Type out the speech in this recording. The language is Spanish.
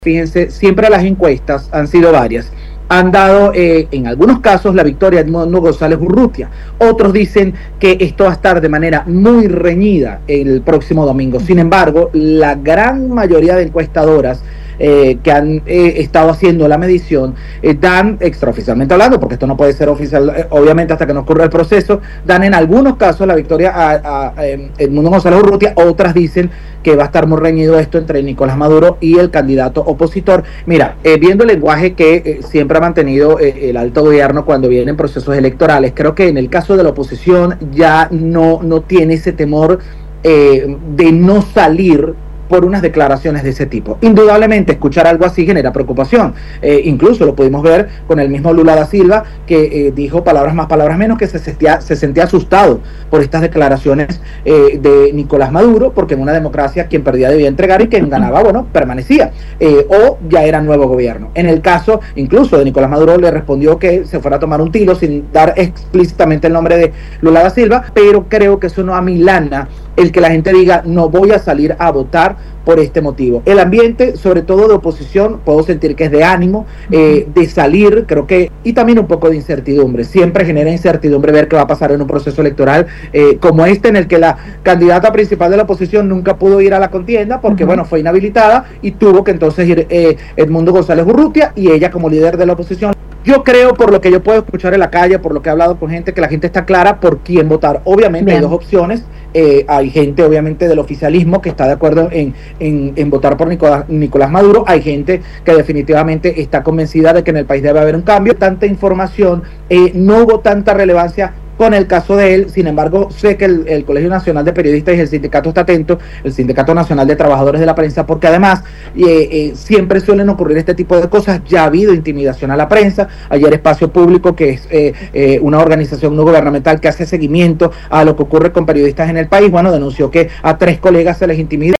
Fíjense, siempre las encuestas han sido varias. Han dado en algunos casos la victoria a Edmundo González Urrutia. Otros dicen que esto va a estar de manera muy reñida el próximo domingo. Sin embargo, la gran mayoría de encuestadoras que han estado haciendo la medición dan, extraoficialmente hablando, porque esto no puede ser oficial, obviamente, hasta que no ocurra el proceso, dan en algunos casos la victoria a Edmundo González Urrutia. Otras dicen que va a estar muy reñido esto entre Nicolás Maduro y el candidato opositor. Mira, viendo el lenguaje que siempre ha mantenido el alto gobierno cuando vienen procesos electorales, creo que en el caso de la oposición ya no tiene ese temor de no salir por unas declaraciones de ese tipo. Indudablemente escuchar algo así genera preocupación. Incluso lo pudimos ver con el mismo Lula da Silva, que dijo palabras más, palabras menos, que se sentía asustado por estas declaraciones de Nicolás Maduro, porque en una democracia quien perdía debía entregar y quien ganaba, bueno, permanecía. O ya era nuevo gobierno. En el caso incluso de Nicolás Maduro, le respondió que se fuera a tomar un tiro sin dar explícitamente el nombre de Lula da Silva, pero creo que eso no amilana el que la gente diga no voy a salir a votar por este motivo. El ambiente, sobre todo de oposición, puedo sentir que es de ánimo, de salir, creo que, y también un poco de incertidumbre. Siempre genera incertidumbre ver qué va a pasar en un proceso electoral como este, en el que la candidata principal de la oposición nunca pudo ir a la contienda porque, bueno, fue inhabilitada y tuvo que entonces ir Edmundo González Urrutia y ella como líder de la oposición. Yo creo, por lo que yo puedo escuchar en la calle, por lo que he hablado con gente, que la gente está clara por quién votar. Obviamente hay dos opciones. Hay gente, obviamente, del oficialismo que está de acuerdo en votar por Nicolás Maduro. Hay gente que definitivamente está convencida de que en el país debe haber un cambio. Tanta información, no hubo tanta relevancia con el caso de él. Sin embargo, sé que el Colegio Nacional de Periodistas y el sindicato está atento, el Sindicato Nacional de Trabajadores de la Prensa, porque además siempre suelen ocurrir este tipo de cosas. Ya ha habido intimidación a la prensa. Ayer Espacio Público, que es una organización no gubernamental que hace seguimiento a lo que ocurre con periodistas en el país, bueno, denunció que a 3 colegas se les intimida.